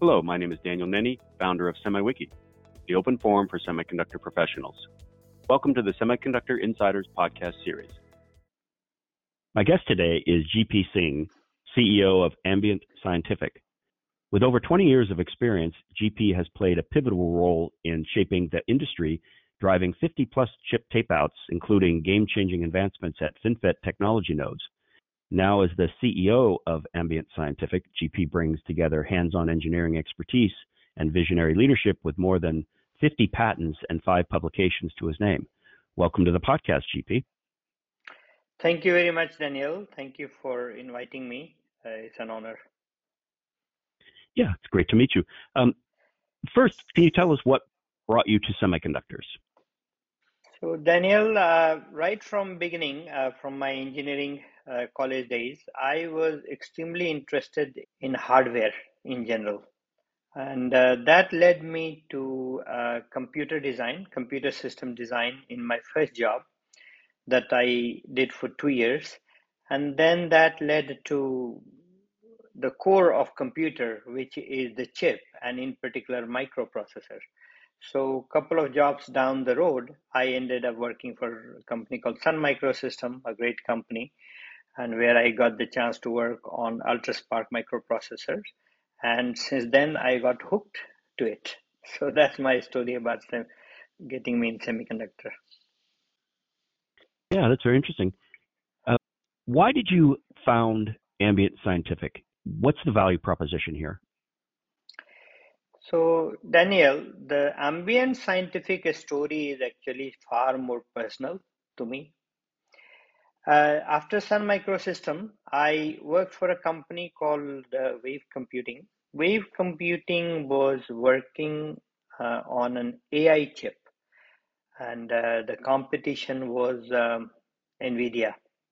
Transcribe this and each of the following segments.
Hello, my name is Daniel Nenny, founder of SemiWiki, the open forum for semiconductor professionals. Welcome to the Semiconductor Insiders podcast series. My guest today is GP Singh, CEO of Ambient Scientific. With over 20 years of experience, GP has played a pivotal role in shaping the industry, driving 50-plus chip tape-outs, including game-changing advancements at FinFET technology nodes. Now, as the CEO of Ambient Scientific, GP brings together hands-on engineering expertise and visionary leadership with more than 50 patents and 5 publications to his name. Welcome to the podcast, GP. Thank you very much, Daniel. Thank you for inviting me. It's an honor. Yeah, it's great to meet you. First, can you tell us what brought you to semiconductors? So, Daniel, right from beginning, from my engineering college days, I was extremely interested in hardware in general. And that led me to computer design, computer system design in my first job that I did for 2 years. And then that led to the core of computer, which is the chip, and in particular microprocessor. So a couple of jobs down the road, I ended up working for a company called Sun Microsystem, a great company, and where I got the chance to work on UltraSpark microprocessors. And since then, I got hooked to it. So that's my story about getting me in semiconductor. Yeah, that's very interesting. Why did you found Ambient Scientific? What's the value proposition here? So, Daniel, the Ambient Scientific story is actually far more personal to me. After Sun Microsystem, I worked for a company called Wave Computing. Wave Computing was working on an AI chip, and the competition was NVIDIA.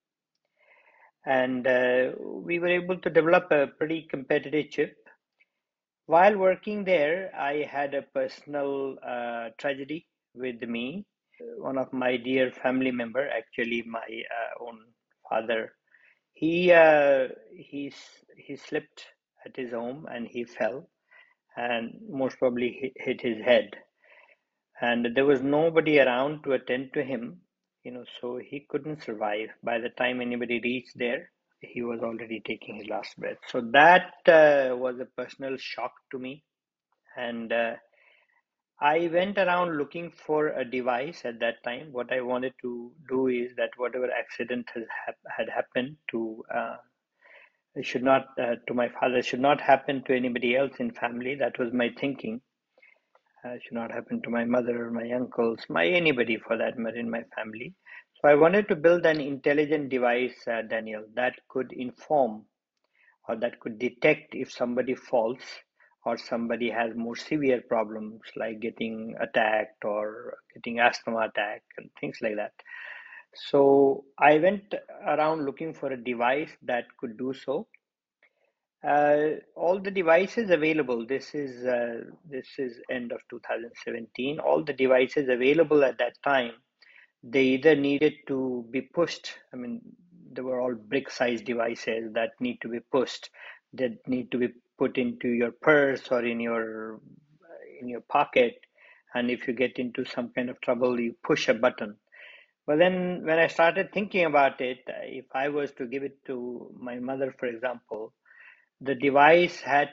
And we were able to develop a pretty competitive chip. While working there, I had a personal tragedy with me. One of my dear family member, actually my own father, he slipped at his home and he fell and most probably hit his head. And there was nobody around to attend to him, so he couldn't survive. By the time anybody reached there, he was already taking his last breath. So that was a personal shock to me. And I went around looking for a device at that time. What I wanted to do is that whatever accident had happened to should not to my father should not happen to anybody else in family. That was my thinking. Should not happen to my mother, my uncles, my anybody for that matter in my family. So I wanted to build an intelligent device, Daniel, that could inform or that could detect if somebody falls or somebody has more severe problems like getting attacked or getting asthma attack and things like that. So I went around looking for a device that could do so. All the devices available. This is end of 2017. All the devices available at that time, they either needed to be pushed. I mean, they were all brick-sized devices that need to be pushed. That need to be put into your purse or in your pocket. And if you get into some kind of trouble, you push a button. But then when I started thinking about it, if I was to give it to my mother, for example, the device had,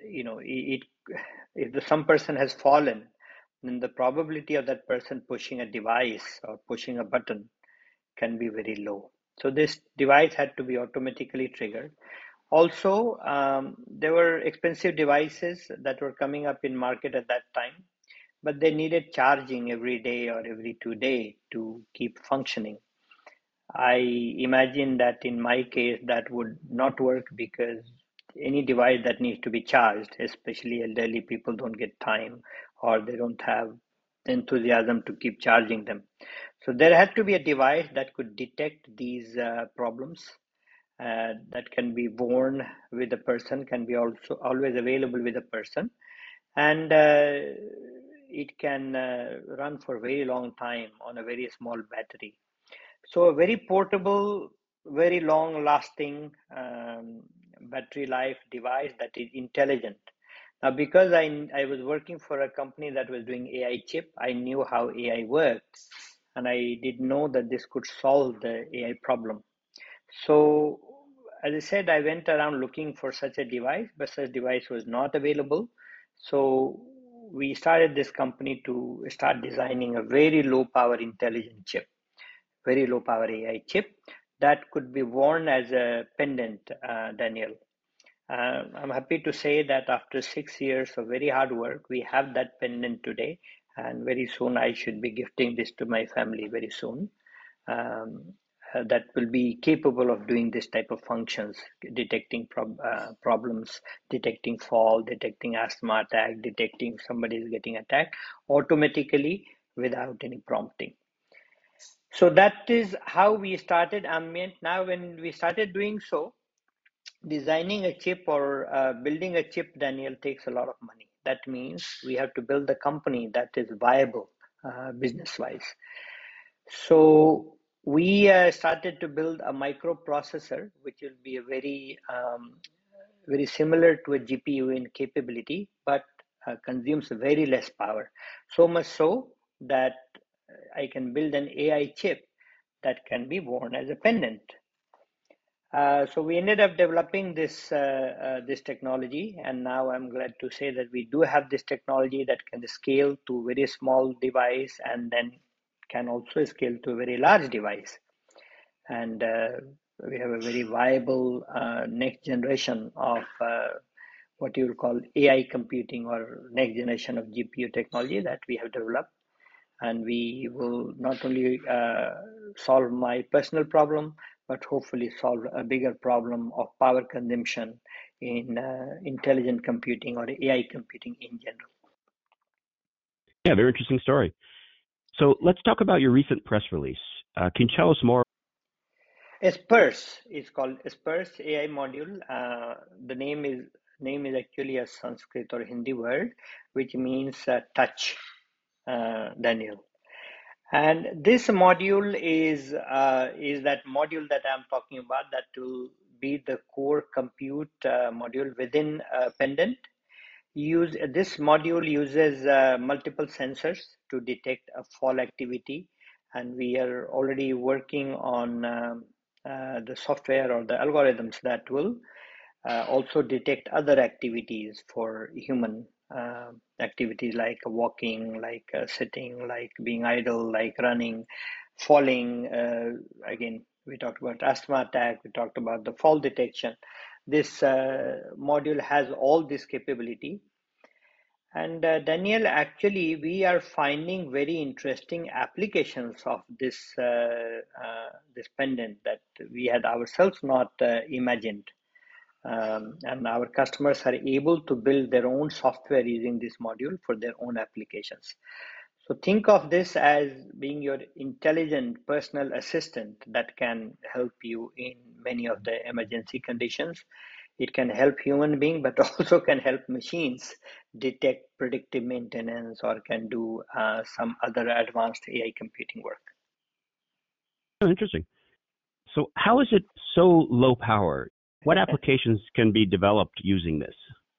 if some person has fallen, then the probability of that person pushing a device or pushing a button can be very low. So this device had to be automatically triggered. Also, there were expensive devices that were coming up in market at that time, but they needed charging every day or every 2 days to keep functioning. I imagine that in my case that would not work because any device that needs to be charged, especially elderly people don't get time or they don't have enthusiasm to keep charging them. So there had to be a device that could detect these problems that can be worn with a person, can be also always available with a person, and it can run for a very long time on a very small battery. So a very portable, very long lasting battery life device that is intelligent, Because I was working for a company that was doing AI chip, I knew how AI worked, and I did know that this could solve the AI problem. So, as I said, I went around looking for such a device, but such device was not available. So we started this company to start designing a very low power intelligent chip, very low power AI chip that could be worn as a pendant, Daniel. I'm happy to say that after 6 years of very hard work, we have that pendant today, and very soon I should be gifting this to my family very soon. Um, that will be capable of doing this type of functions, detecting problems, detecting fall, detecting asthma attack, detecting somebody is getting attacked automatically without any prompting. So that is how we started Ambient. Now, when we started doing so, designing a chip or building a chip, Daniel, takes a lot of money. That means we have to build a company that is viable business wise. So we started to build a microprocessor, which will be a very similar to a GPU in capability, but consumes very less power. So much so that I can build an AI chip that can be worn as a pendant. So we ended up developing this technology, and now I'm glad to say that we do have this technology that can scale to very small device, and then can also scale to a very large device. And we have a very viable next generation of what you would call AI computing, or next generation of GPU technology that we have developed. And we will not only solve my personal problem, but hopefully solve a bigger problem of power consumption in intelligent computing or AI computing in general. Yeah, very interesting story. So let's talk about your recent press release. Can you tell us more? Asperse is called Asperse AI module. The name is actually a Sanskrit or Hindi word, which means touch, Daniel. And this module is that module that I'm talking about, that will be the core compute module within Pendant. This module uses multiple sensors to detect a fall activity, and we are already working on the software or the algorithms that will also detect other activities for human activities, like walking, like sitting, like being idle, like running, falling. Again, we talked about asthma attack, we talked about the fall detection. This module has all this capability. And Daniel, actually, we are finding very interesting applications of this pendant that we had ourselves not imagined. And our customers are able to build their own software using this module for their own applications. So think of this as being your intelligent personal assistant that can help you in many of the emergency conditions. It can help human beings, but also can help machines detect predictive maintenance, or can do some other advanced AI computing work. Oh, interesting. So how is it so low power? What applications can be developed using this?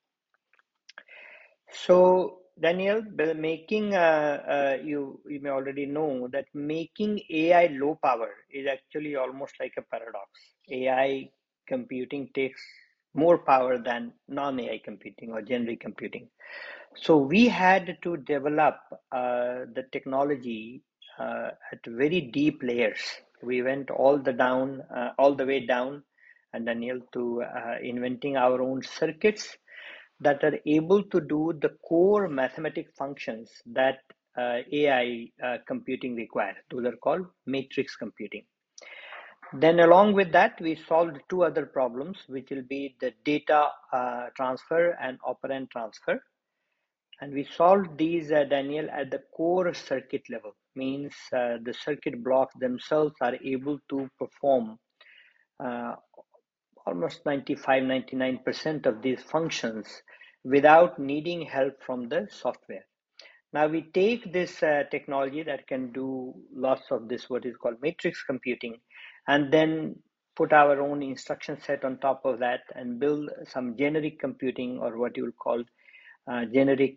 So, Daniel, making you may already know that making AI low power is actually almost like a paradox. AI computing takes more power than non-AI computing or generic computing. So we had to develop the technology at very deep layers. We went all the way down, and Daniel, to inventing our own circuits that are able to do the core mathematic functions that AI computing requires. Those are called matrix computing. Then along with that, we solved two other problems, which will be the data transfer and operand transfer. And we solved these, Daniel, at the core circuit level. Means the circuit blocks themselves are able to perform uh, almost 95-99% of these functions without needing help from the software. Now we take this technology that can do lots of this, what is called matrix computing, and then put our own instruction set on top of that and build some generic computing, or what you will call generic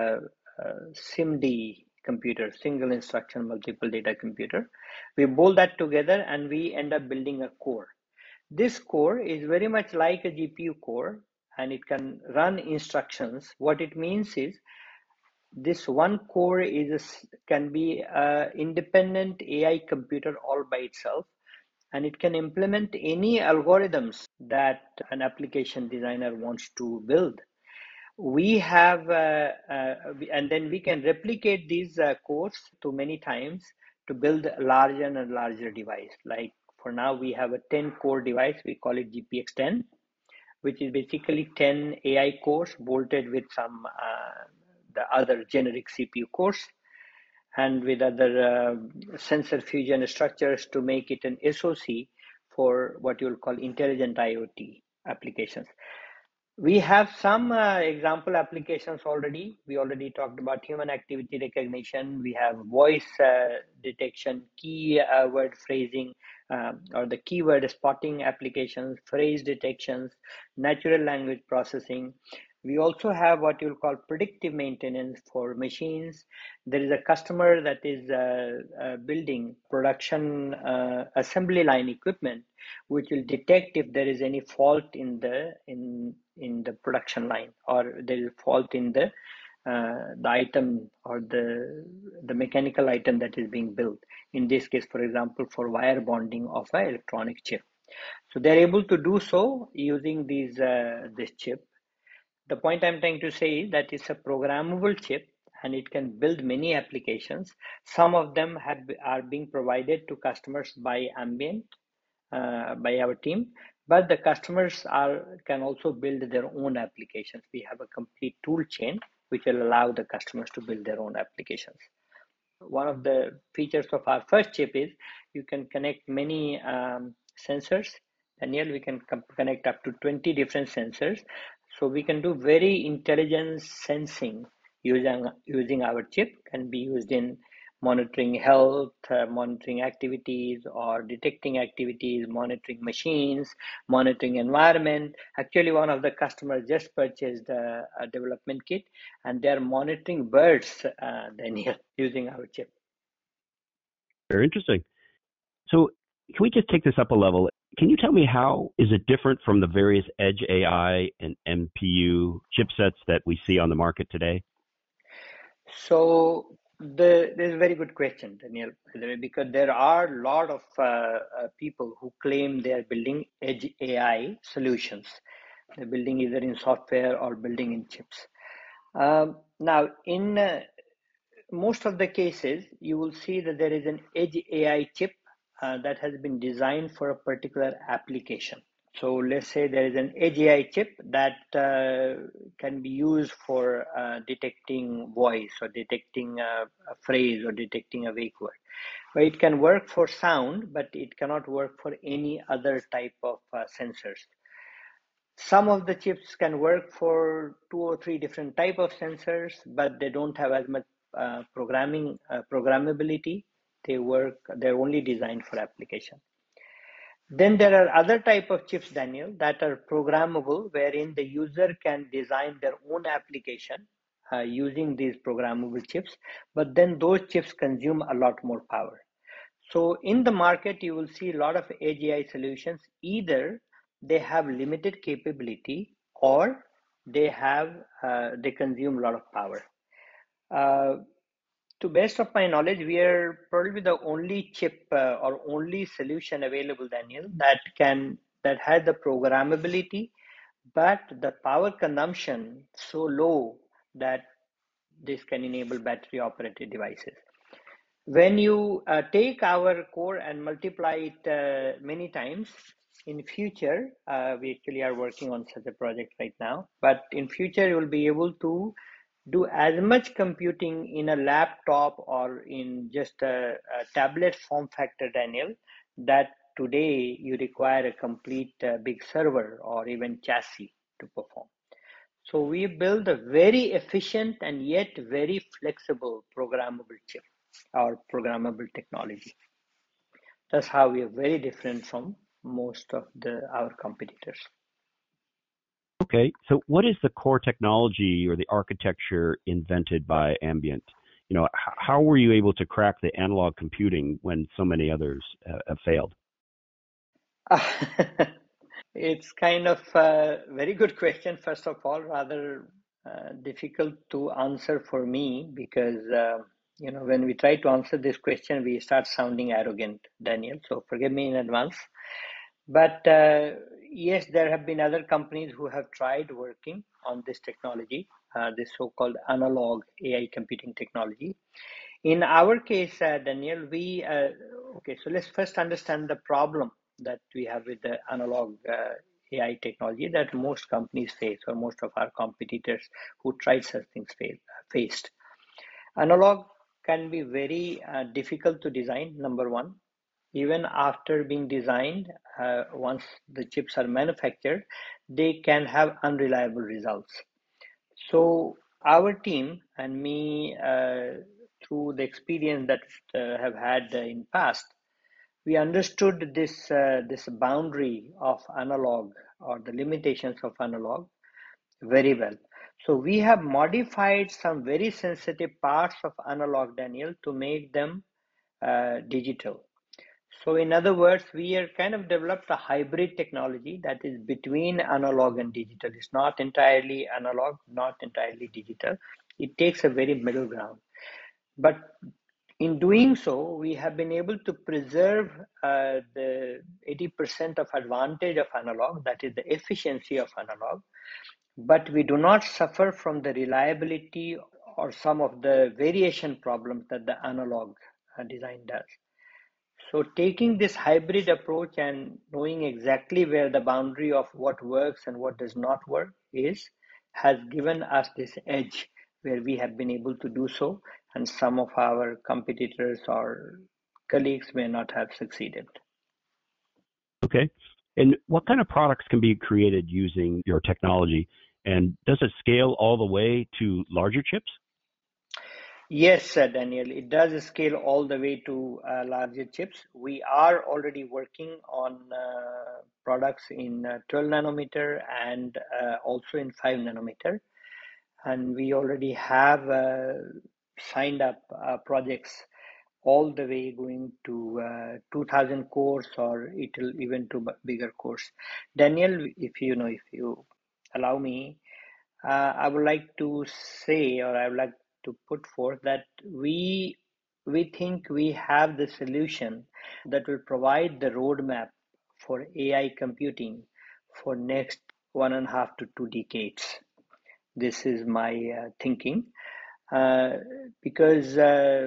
SIMD computer, single instruction multiple data computer. We bolt that together and we end up building a core. This core is very much like a GPU core, and it can run instructions. What it means is this one core can be an independent AI computer all by itself, and it can implement any algorithms that an application designer wants to build. We have, and then we can replicate these cores to many times to build a larger and larger device. Like for now, we have a 10 core device. We call it GPX10, which is basically 10 AI cores bolted with some the other generic CPU cores and with other sensor fusion structures to make it an SoC for what you'll call intelligent IoT applications. We have some example applications already. We already talked about human activity recognition. We have voice detection, key word phrasing, or the keyword spotting applications, phrase detections, natural language processing. We also have what you'll call predictive maintenance for machines. There is a customer that is building production assembly line equipment, which will detect if there is any fault in the production line, or there is a fault in the item or the mechanical item that is being built. In this case, for example, for wire bonding of an electronic chip. So they're able to do so using this chip. The point I'm trying to say is that it's a programmable chip and it can build many applications. Some of them are being provided to customers by Ambient, by our team, but the customers can also build their own applications. We have a complete tool chain which will allow the customers to build their own applications. One of the features of our first chip is you can connect many sensors. Daniel, we can connect up to 20 different sensors. So we can do very intelligent sensing using our chip. Can be used in monitoring health, monitoring activities, or detecting activities, monitoring machines, monitoring environment. Actually, one of the customers just purchased a development kit, and they're monitoring birds, Daniel, using our chip. Very interesting. So can we just take this up a level? Can you tell me how is it different from the various edge AI and MPU chipsets that we see on the market today? So there's a very good question, Daniel, by the way, because there are a lot of people who claim they are building edge AI solutions. They're building either in software or building in chips. Now, in most of the cases, you will see that there is an edge AI chip that has been designed for a particular application. So let's say there is an edge AI chip that can be used for detecting voice or detecting a phrase or detecting a wake word. But it can work for sound, but it cannot work for any other type of sensors. Some of the chips can work for 2 or 3 different type of sensors, but they don't have as much programmability. They're only designed for application. Then there are other type of chips, Daniel, that are programmable, wherein the user can design their own application using these programmable chips, but then those chips consume a lot more power. So in the market, you will see a lot of edge AI solutions. Either they have limited capability or they consume a lot of power. To best of my knowledge, we are probably the only chip or only solution available, Daniel, that has the programmability, but the power consumption so low that this can enable battery operated devices. When you take our core and multiply it many times, in future, we actually are working on such a project right now, but in future you will be able to do as much computing in a laptop or in just a tablet form factor, Daniel, that today you require a complete big server or even chassis to perform. So we build a very efficient and yet very flexible programmable chip, or programmable technology. That's how we are very different from most of our competitors. Okay, so what is the core technology or the architecture invented by Ambient? How were you able to crack the analog computing when so many others have failed? It's kind of a very good question, first of all, rather difficult to answer for me because, when we try to answer this question, we start sounding arrogant, Daniel. So forgive me in advance. But yes, there have been other companies who have tried working on this technology, this so-called analog AI computing technology. In our case, Daniel, okay, so let's first understand the problem that we have with the analog AI technology that most companies face, or most of our competitors who tried such things faced. Analog can be very difficult to design, number one. Even after being designed, once the chips are manufactured, they can have unreliable results. So our team and me, through the experience that have had in past, we understood this boundary of analog or the limitations of analog very well. So we have modified some very sensitive parts of analog, Daniel, to make them digital. So in other words, we are kind of developed a hybrid technology that is between analog and digital. It's not entirely analog, not entirely digital. It takes a very middle ground. But in doing so, we have been able to preserve the 80% of advantage of analog, that is the efficiency of analog, but we do not suffer from the reliability or some of the variation problems that the analog design does. So taking this hybrid approach and knowing exactly where the boundary of what works and what does not work has given us this edge where we have been able to do so, and some of our competitors or colleagues may not have succeeded. Okay. And what kind of products can be created using your technology? And does it scale all the way to larger chips? Yes, Daniel, it does scale all the way to larger chips. We are already working on products in 12 nanometer and also in 5 nanometer. And we already have signed up projects all the way going to 2000 cores, or it'll even to bigger cores. Daniel, if you allow me, I would like to say, or I would like to put forth that we think we have the solution that will provide the roadmap for AI computing for next 1.5 to 2 decades. This is my thinking, because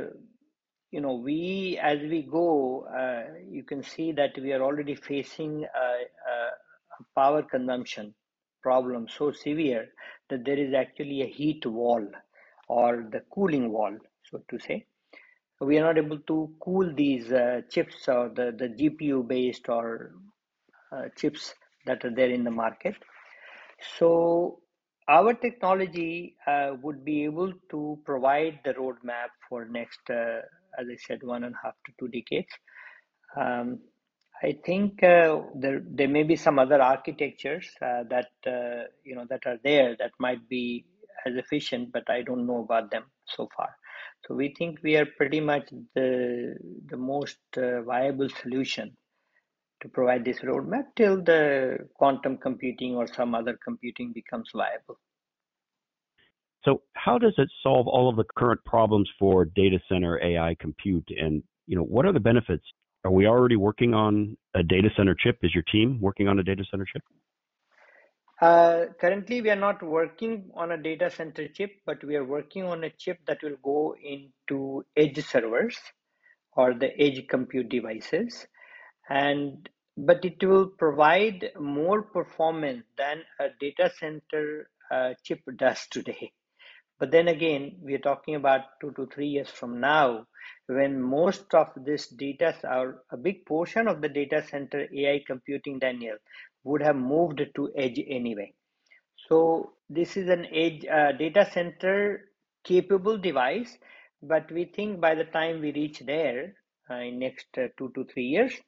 we as we go, you can see that we are already facing a power consumption problem so severe that there is actually a heat wall or the cooling wall, so to say. We are not able to cool these chips or the GPU based or chips that are there in the market. So our technology would be able to provide the roadmap for next, as I said, 1.5 to 2 decades. Um, I think there may be some other architectures that that are there that might be as efficient, but I don't know about them so far. So we think we are pretty much the most viable solution to provide this roadmap till the quantum computing or some other computing becomes viable. So how does it solve all of the current problems for data center AI compute? And what are the benefits? Are we already working on a data center chip? Is your team working on a data center chip? Currently, we are not working on a data center chip, but we are working on a chip that will go into edge servers or the edge compute devices, and but it will provide more performance than a data center chip does today. But then again, we are talking about 2 to 3 years from now, when most of this data, or a big portion of the data center AI computing, Daniel, would have moved to edge anyway. So this is an edge data center capable device, but we think by the time we reach there in next 2 to 3 years,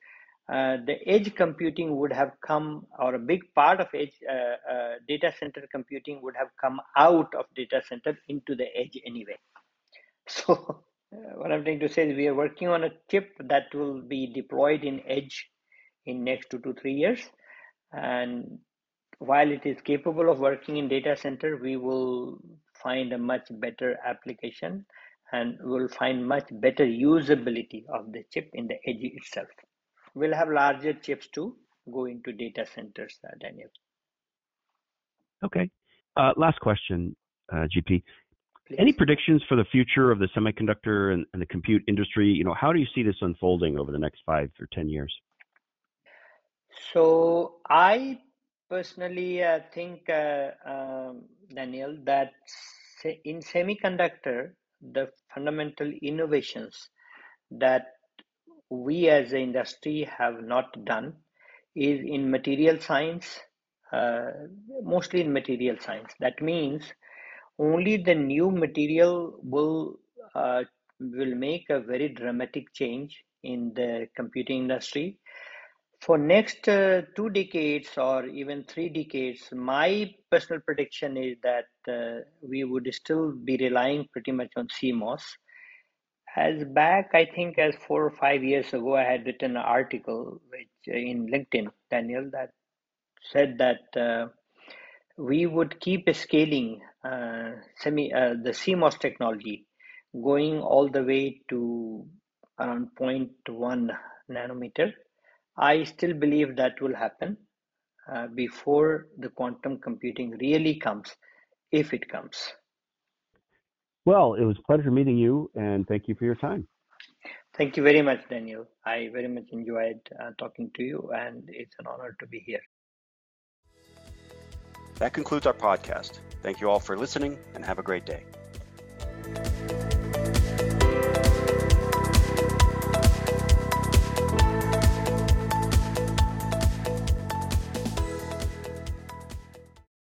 the edge computing would have come, or a big part of edge data center computing would have come out of data center into the edge anyway. So what I'm trying to say is we are working on a chip that will be deployed in edge in next 2 to 3 years. And while it is capable of working in data center, we will find a much better application and we'll find much better usability of the chip in the edge itself. We'll have larger chips to go into data centers, Daniel. Okay. Last question, GP. Please. Any predictions for the future of the semiconductor and the compute industry? How do you see this unfolding over the next 5 or 10 years? So I personally think, Daniel, that in semiconductor, the fundamental innovations that we as the industry have not done is in material science, mostly in material science. That means only the new material will make a very dramatic change in the computing industry. For next 2 decades or even 3 decades, my personal prediction is that we would still be relying pretty much on CMOS. I think as 4 or 5 years ago, I had written an article which in LinkedIn, Daniel, that said that we would keep scaling the CMOS technology, going all the way to around 0.1 nanometer. I still believe that will happen before the quantum computing really comes, if it comes. Well, it was a pleasure meeting you, and thank you for your time. Thank you very much, Daniel. I very much enjoyed talking to you, and it's an honor to be here. That concludes our podcast. Thank you all for listening, and have a great day.